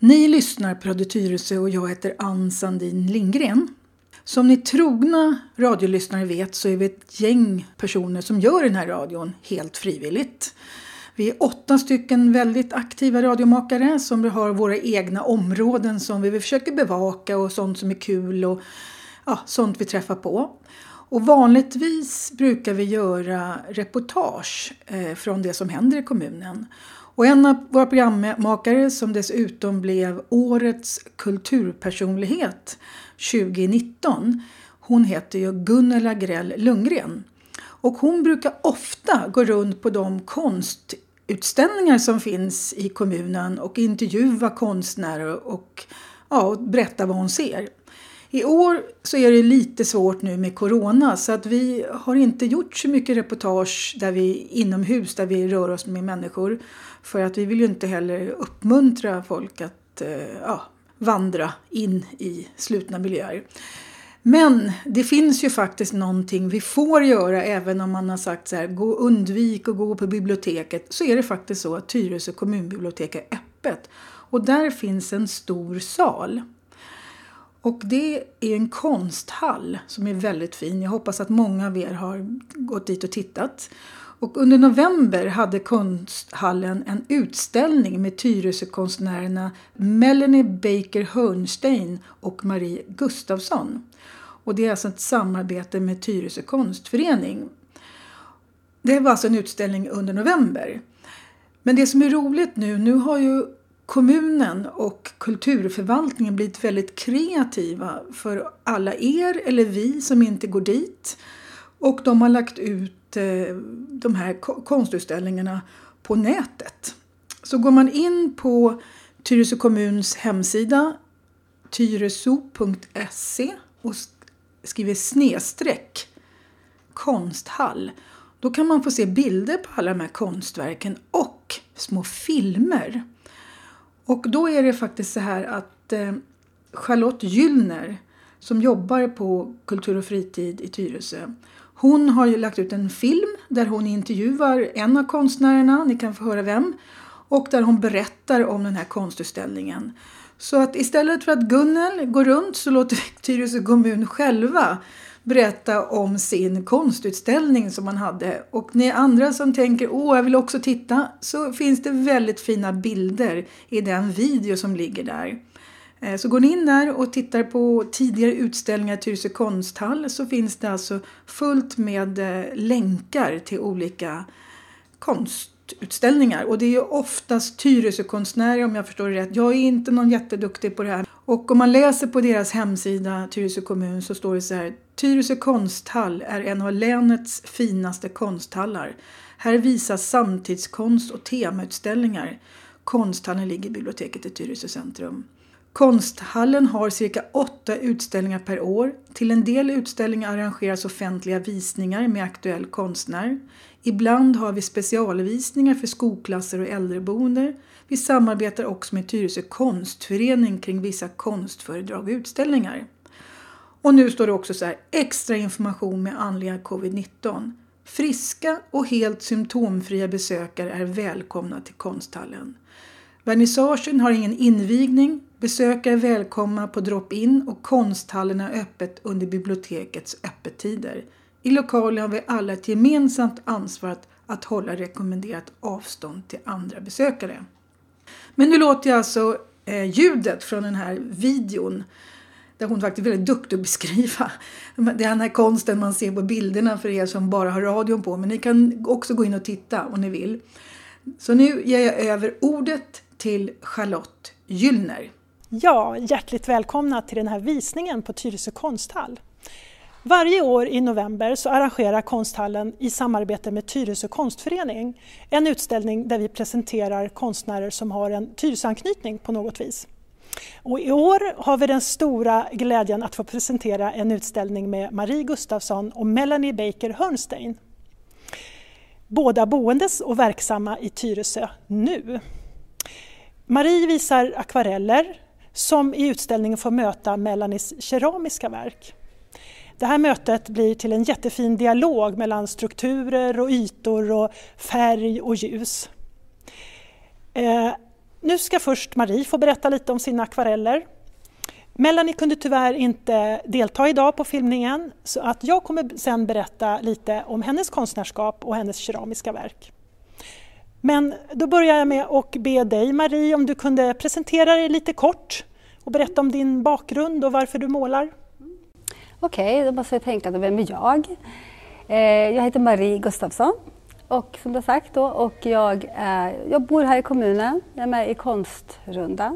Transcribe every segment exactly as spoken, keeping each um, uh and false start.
Ni lyssnar på Radio Tyresö och jag heter Ann Sandin Lindgren. Som ni trogna radiolyssnare vet så är vi ett gäng personer som gör den här radion helt frivilligt. Vi är åtta stycken väldigt aktiva radiomakare som har våra egna områden som vi försöker bevaka och sånt som är kul och ja, sånt vi träffar på. Och vanligtvis brukar vi göra reportage eh, från det som händer i kommunen. Och en av våra programmakare som dessutom blev årets kulturpersonlighet tjugonitton, hon heter ju Gunilla Grell Lundgren. Och hon brukar ofta gå runt på de konstutställningar som finns i kommunen och intervjua konstnärer och, ja, och berätta vad hon ser. I år så är det lite svårt nu med corona så att vi har inte gjort så mycket reportage där vi inomhus där vi rör oss med människor. För att vi vill ju inte heller uppmuntra folk att ja, vandra in i slutna miljöer. Men det finns ju faktiskt någonting vi får göra även om man har sagt så här, gå undvik och gå på biblioteket. Så är det faktiskt så att Tyresö kommunbibliotek är öppet och där finns en stor sal. Och det är en konsthall som är väldigt fin. Jag hoppas att många av er har gått dit och tittat. Och under november hade konsthallen en utställning med Tyresö-konstnärerna Melanie Baker Hörnstein och Marie Gustafsson. Och det är alltså ett samarbete med Tyresö konstförening. Det var alltså en utställning under november. Men det som är roligt nu, nu har ju kommunen och kulturförvaltningen blivit väldigt kreativa för alla er eller vi som inte går dit. Och de har lagt ut eh, de här konstutställningarna på nätet. Så går man in på Tyresö kommuns hemsida tyresö punkt se och skriver snedstreck konsthall. Då kan man få se bilder på alla de här konstverken och små filmer. Och då är det faktiskt så här att eh, Charlotte Gyllner som jobbar på Kultur och fritid i Tyresö. Hon har ju lagt ut en film där hon intervjuar en av konstnärerna, ni kan få höra vem. Och där hon berättar om den här konstutställningen. Så att istället för att Gunnel går runt så låter Tyresö kommun själva berätta om sin konstutställning som man hade. Och ni andra som tänker, åh jag vill också titta, så finns det väldigt fina bilder i den video som ligger där. Så går ni in där och tittar på tidigare utställningar i Tyresö konsthall så finns det alltså fullt med länkar till olika konstutställningar. Och det är ju oftast Tyresö-konstnärer om jag förstår det rätt. Jag är inte någon jätteduktig på det här. Och om man läser på deras hemsida Tyresö kommun så står det så här: Tyresö konsthall är en av länets finaste konsthallar. Här visas samtidskonst och temautställningar. Konsthallen ligger i biblioteket i Tyresö centrum. Konsthallen har cirka åtta utställningar per år. Till en del utställningar arrangeras offentliga visningar med aktuell konstnär. Ibland har vi specialvisningar för skolklasser och äldreboende. Vi samarbetar också med Tyresö konstförening kring vissa konstföredrag och utställningar. Och nu står det också så här: extra information med anledning av covid nitton. Friska och helt symptomfria besökare är välkomna till konsthallen. Vernissagen har ingen invigning. Besökare välkomna på drop-in och konsthallen är öppet under bibliotekets öppettider. I lokalen har vi alla ett gemensamt ansvar att, att hålla rekommenderat avstånd till andra besökare. Men nu låter jag alltså eh, ljudet från den här videon där hon faktiskt är väldigt duktig att beskriva. Det är den här konsten man ser på bilderna för er som bara har radion på. Men ni kan också gå in och titta om ni vill. Så nu ger jag över ordet till Charlotte Gyllner. Ja, hjärtligt välkomna till den här visningen på Tyresö konsthall. Varje år i november så arrangerar konsthallen i samarbete med Tyresö konstförening en utställning där vi presenterar konstnärer som har en Tyresö-anknytning på något vis. Och i år har vi den stora glädjen att få presentera en utställning med Marie Gustafsson och Melanie Baker Hörnstein. Båda boendes och verksamma i Tyresö nu. Marie visar akvareller som i utställningen får möta Melanies keramiska verk. Det här mötet blir till en jättefin dialog mellan strukturer och ytor och färg och ljus. Eh, nu ska först Marie få berätta lite om sina akvareller. Melanie kunde tyvärr inte delta idag på filmningen, så att jag kommer sen berätta lite om hennes konstnärskap och hennes keramiska verk. Men då börjar jag med att be dig, Marie, om du kunde presentera dig lite kort och berätta om din bakgrund och varför du målar. Okej, okay, då måste jag tänka, då, vem är jag? Eh, jag heter Marie Gustafsson och som du har sagt då, och jag, är, jag bor här i kommunen, jag är med i Konstrundan.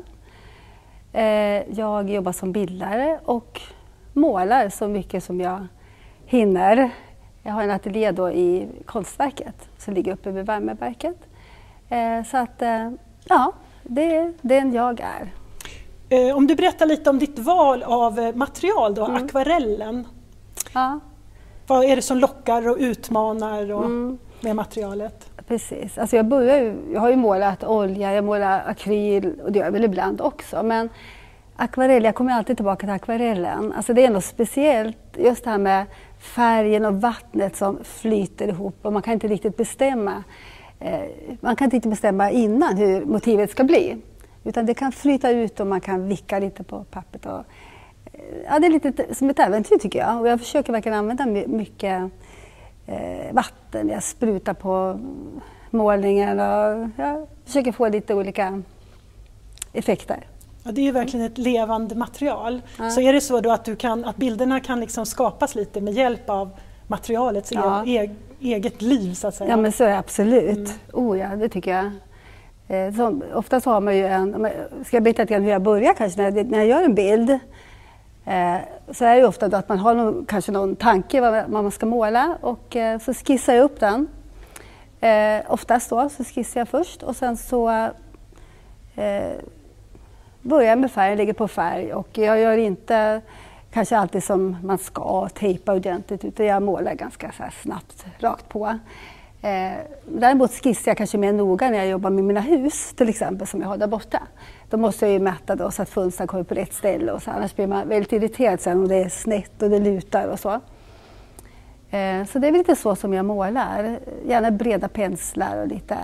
Eh, jag jobbar som bildare och målar så mycket som jag hinner. Jag har en ateljé då i Konstverket som ligger uppe vid Värmeverket. Eh, så att, eh, ja, det är den jag är. Eh, om du berättar lite om ditt val av material då, mm. akvarellen. Ja. Vad är det som lockar och utmanar och, mm. med materialet? Precis, alltså jag, börjar ju, jag har ju målat olja, jag målar akryl och det gör jag väl ibland också. Men akvarell, jag kommer alltid tillbaka till akvarellen. Alltså det är något speciellt, just det här med färgen och vattnet som flyter ihop och man kan inte riktigt bestämma. Eh, man kan inte bestämma innan hur motivet ska bli. Utan det kan flyta ut och man kan vicka lite på pappret. Och, eh, ja, det är lite som ett äventyr tycker jag. Och jag försöker verkligen använda mycket eh, vatten. Jag sprutar på målningen och jag försöker få lite olika effekter. Ja, det är ju verkligen ett levande material. Ja. Så är det så då att, du kan, att bilderna kan liksom skapas lite med hjälp av materialets ja. e eget liv så att säga? Ja, men så är det absolut. Mm. Oh ja, det tycker jag. Eh, som, oftast har man ju en, ska jag berätta lite hur jag börjar kanske när jag, när jag gör en bild. Eh, så är det ju ofta då att man har någon, kanske någon tanke vad, vad man ska måla och eh, så skissar jag upp den. Eh, oftast då så skissar jag först och sen så eh, börjar med färg, lägger på färg och jag gör inte kanske alltid som man ska tejpa ordentligt utan jag målar ganska så här snabbt rakt på. Eh, däremot skissar jag kanske mer noga när jag jobbar med mina hus till exempel som jag har där borta. Då måste jag ju mäta då så att fönstren kommer på rätt ställe och så, annars blir man väldigt irriterad sen om det är snett och det lutar och så. Eh, så det är väl lite så som jag målar, gärna breda penslar och lite.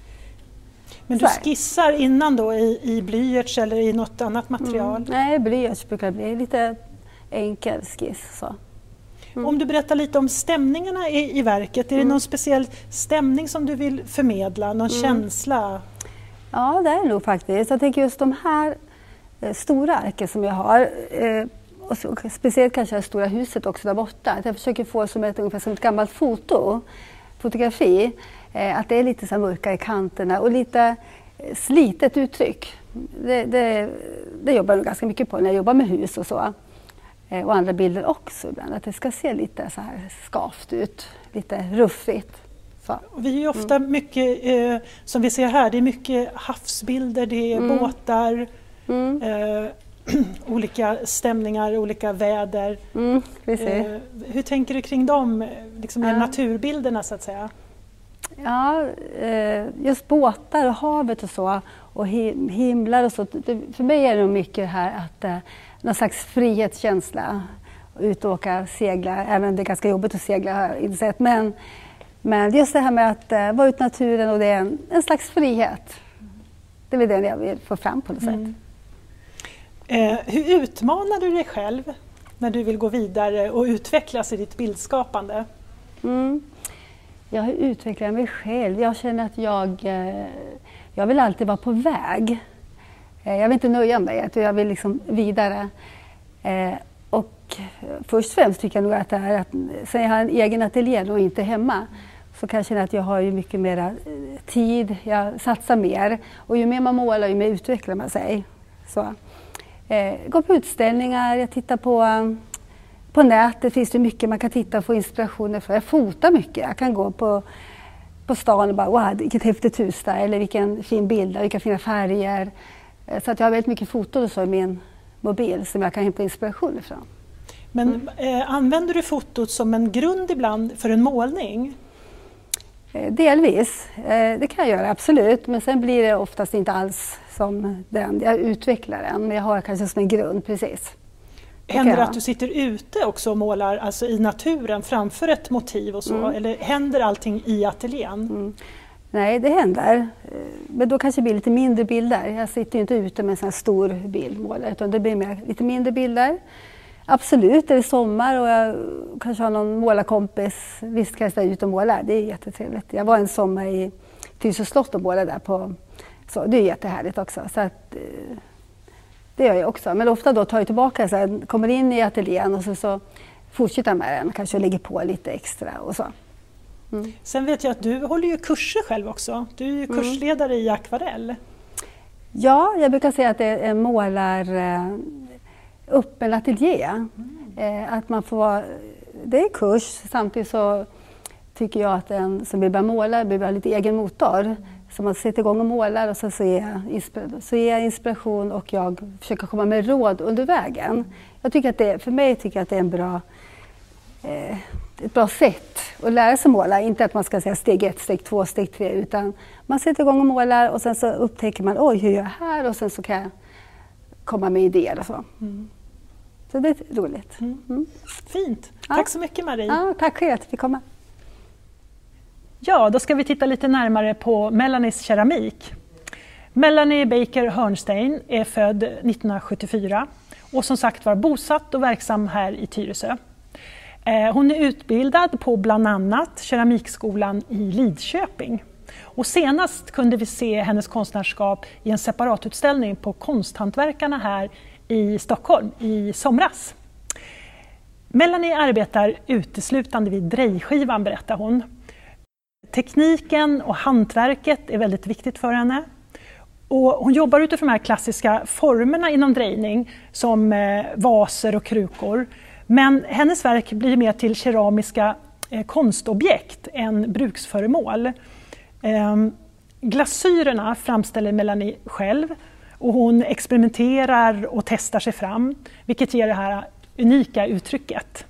Men du skissar innan då i, i blyerts eller i något annat material? Mm. Nej, blyerts brukar det bli lite enkel skiss. Så. Mm. Om du berättar lite om stämningarna i, i verket, är mm. det någon speciell stämning som du vill förmedla, någon mm. känsla? Ja, det är nog faktiskt. Jag tänker just de här eh, stora arken som jag har, eh, och så, speciellt kanske det stora huset också där borta, att jag försöker få som ett, ungefär som ett gammalt foto, fotografi. Att det är lite så mörka i kanterna och lite slitet uttryck. Det, det, det jobbar jag ganska mycket på när jag jobbar med hus och så. Och andra bilder också ibland. Att det ska se lite så här skavt ut, lite ruffigt. Så. Vi är ju ofta mm. mycket, eh, som vi ser här, det är mycket havsbilder, det är mm. båtar, mm. Eh, olika stämningar, olika väder. Mm, eh, hur tänker du kring dem, liksom ja. naturbilderna så att säga? Ja, just båtar och havet och så och himlar och så. För mig är det mycket här att någon slags frihetskänsla. Ut och åka, segla, även om det är ganska jobbigt att segla har jag insett. Men, men just det här med att vara ute i naturen och det är en, en slags frihet. Det är det jag vill få fram på något mm. sätt. Eh, hur utmanar du dig själv när du vill gå vidare och utvecklas i ditt bildskapande? Mm. Jag utvecklar mig själv. Jag känner att jag, jag vill alltid vara på väg. Jag vill inte nöja mig, jag vill liksom vidare. Och först och främst tycker jag nog att det är att sen jag har en egen ateljé och inte hemma så kan jag känna att jag har ju mycket mer tid, jag satsar mer. Och ju mer man målar ju mer utvecklar man sig. Så. Jag går på utställningar, jag tittar på... På nätet finns det mycket man kan titta och få inspirationer för. Jag fotar mycket. Jag kan gå på, på stan och bara wow, vilket häftigt hus där. Eller vilken fin bild, vilka fina färger. Så att jag har väldigt mycket foton och så i min mobil som jag kan hämta inspiration ifrån. Men mm. eh, använder du fotot som en grund ibland för en målning? Eh, delvis. Eh, det kan jag göra, absolut. Men sen blir det oftast inte alls som den. Jag utvecklar den, men jag har kanske som en grund, precis. Händer det att du sitter ute också och målar alltså i naturen framför ett motiv och så? Mm. Eller händer allting i ateljén? Mm. Nej, det händer. Men då kanske det blir lite mindre bilder. Jag sitter ju inte ute med en sån här stor bildmålare, utan det blir mer, lite mindre bilder. Absolut, det är sommar och jag kanske har någon målarkompis. Visst kan jag ställa ut och måla, det är jättetrevligt. Jag var en sommar i Tyresö slott och målade där på, så det är jättehärligt också. Så att, det gör jag också. Men ofta då tar jag tillbaka, så här, kommer in i ateljén och så, så fortsätter med den. Kanske lägger på lite extra och så. Mm. Sen vet jag att du håller ju kurser själv också. Du är ju kursledare mm. i akvarell. Ja, jag brukar säga att det är en målar eh, öppen ateljé. Mm. Eh, att man får, det är kurs, samtidigt så tycker jag att den som vill börja måla behöver ha lite egen motor. Mm. Så man sätter igång och målar och så, så, ger jag, så ger jag inspiration och jag försöker komma med råd under vägen. Mm. Jag tycker att det, för mig tycker jag att det är en bra, eh, ett bra sätt att lära sig måla. Inte att man ska säga steg ett, steg två, steg tre, utan man sätter igång och målar och sen så upptäcker man, oj, hur gör jag här? Och sen så kan jag komma med idéer och så. Mm. Så det är roligt. Mm. Mm. Fint. Ja. Tack så mycket, Marie. Ja, tack för att vi fick komma. Ja, då ska vi titta lite närmare på Melanies keramik. Melanie Baker Hörnstein är född nittonhundrasjuttiofyra och som sagt var bosatt och verksam här i Tyresö. Hon är utbildad på bland annat Keramikskolan i Lidköping. Och senast kunde vi se hennes konstnärskap i en separatutställning på Konsthantverkarna här i Stockholm i somras. Melanie arbetar uteslutande vid drejskivan, berättar hon. Tekniken och hantverket är väldigt viktigt för henne. Och hon jobbar utifrån de här klassiska formerna inom drejning som eh, vaser och krukor. Men hennes verk blir mer till keramiska eh, konstobjekt än bruksföremål. Eh, glasyrerna framställer Melanie själv och hon experimenterar och testar sig fram, vilket ger det här unika uttrycket.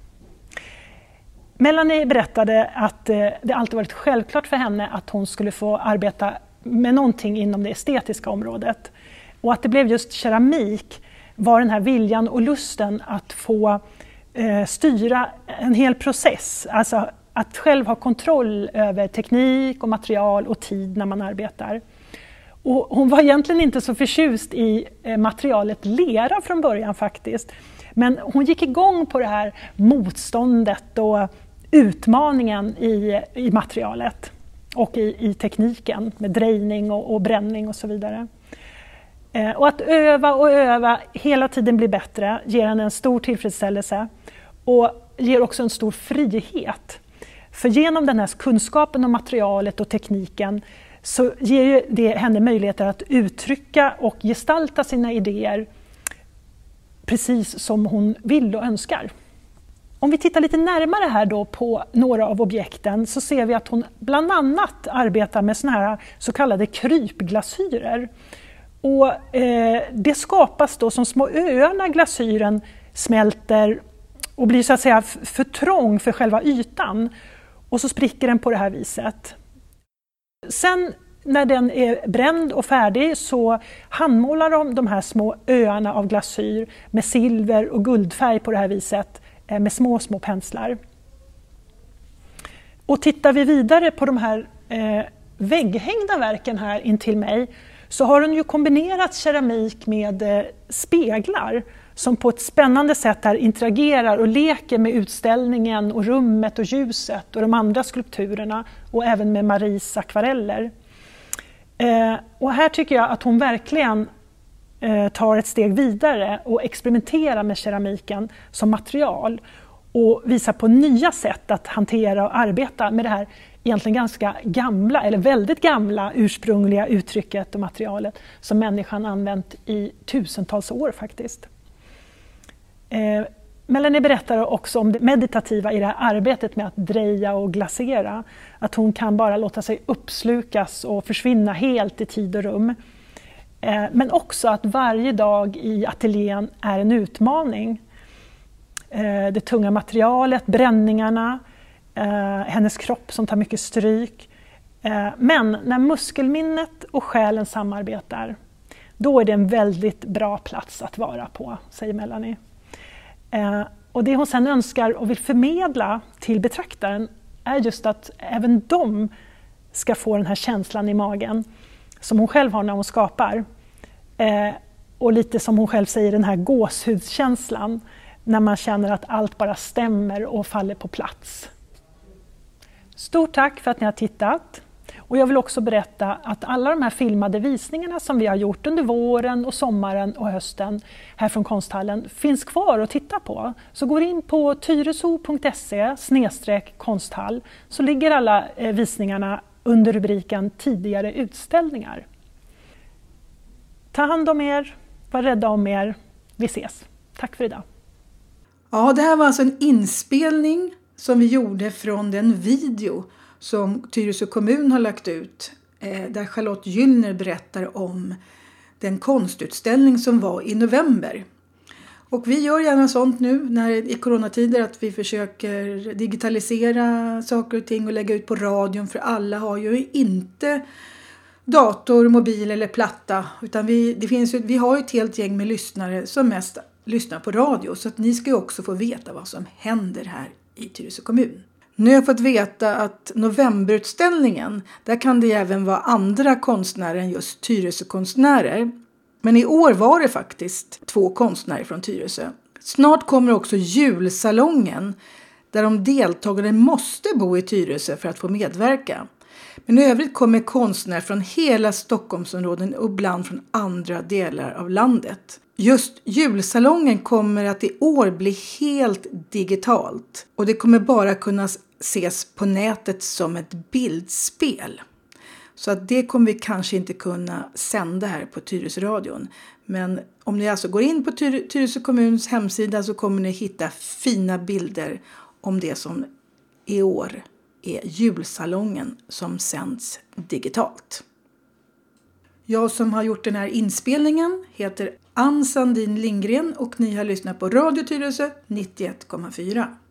Melanie berättade att eh, det alltid varit självklart för henne att hon skulle få arbeta med någonting inom det estetiska området. Och att det blev just keramik var den här viljan och lusten att få eh, styra en hel process. Alltså att själv ha kontroll över teknik och material och tid när man arbetar. Och hon var egentligen inte så förtjust i eh, materialet lera från början faktiskt. Men hon gick igång på det här motståndet och utmaningen i, i materialet. Och i, i tekniken med drejning och, och bränning och så vidare. Eh, och att öva och öva hela tiden bli bättre ger henne en stor tillfredsställelse och ger också en stor frihet. För genom den här kunskapen om materialet och tekniken så ger det henne möjligheter att uttrycka och gestalta sina idéer precis som hon vill och önskar. Om vi tittar lite närmare här då på några av objekten så ser vi att hon bland annat arbetar med såna här så kallade krypglasyrer. Och, eh, det skapas då som små öar när glasyren smälter och blir så att säga för trång för själva ytan. Och så spricker den på det här viset. Sen när den är bränd och färdig så handmålar de de här små öarna av glasyr med silver och guldfärg på det här viset. Med små, små penslar. Och tittar vi vidare på de här eh, vägghängda verken här intill mig så har hon ju kombinerat keramik med eh, speglar som på ett spännande sätt här interagerar och leker med utställningen och rummet och ljuset och de andra skulpturerna och även med Maries akvareller. Eh, och här tycker jag att hon verkligen tar ett steg vidare och experimenterar med keramiken som material och visar på nya sätt att hantera och arbeta med det här egentligen ganska gamla eller väldigt gamla ursprungliga uttrycket och materialet som människan använt i tusentals år faktiskt. Eh, Melanie berättar också om det meditativa i det här arbetet med att dreja och glasera. Att hon kan bara låta sig uppslukas och försvinna helt i tid och rum. Men också att varje dag i ateljén är en utmaning. Det tunga materialet, bränningarna, hennes kropp som tar mycket stryk. Men när muskelminnet och själen samarbetar, då är det en väldigt bra plats att vara på, säger Melanie. Och det hon sedan önskar och vill förmedla till betraktaren är just att även de ska få den här känslan i magen som hon själv har när hon skapar. Eh, och lite som hon själv säger, den här gåshudskänslan när man känner att allt bara stämmer och faller på plats. Stort tack för att ni har tittat. Och jag vill också berätta att alla de här filmade visningarna som vi har gjort under våren och sommaren och hösten här från konsthallen finns kvar att titta på. Så går in på tyresö punkt se snedstreck konsthall så ligger alla visningarna under rubriken tidigare utställningar. Ta hand om er, var rädda om er. Vi ses. Tack för idag. Ja, det här var alltså en inspelning som vi gjorde från den video som Tyresö kommun har lagt ut. Där Charlotte Gyllner berättar om den konstutställning som var i november. Och vi gör gärna sånt nu när, i coronatider, att vi försöker digitalisera saker och ting och lägga ut på radion. För alla har ju inte dator, mobil eller platta. Utan vi, det finns ju, vi har ju ett helt gäng med lyssnare som mest lyssnar på radio. Så att ni ska ju också få veta vad som händer här i Tyresö kommun. Nu har jag fått veta att novemberutställningen, där kan det även vara andra konstnärer än just Tyresö-konstnärer. Men i år var det faktiskt två konstnärer från Tyresö. Snart kommer också julsalongen, där de deltagare måste bo i Tyresö för att få medverka. Men i övrigt kommer konstnärer från hela Stockholmsområden och ibland från andra delar av landet. Just julsalongen kommer att i år bli helt digitalt. Och det kommer bara kunna ses på nätet som ett bildspel. Så att det kommer vi kanske inte kunna sända här på Tyresö-radion. Men om ni alltså går in på Tyr- Tyresö kommuns hemsida så kommer ni hitta fina bilder om det som i år är julsalongen som sänds digitalt. Jag som har gjort den här inspelningen heter Ann Sandin Lindgren och ni har lyssnat på Radio Tyresö nittioett komma fyra.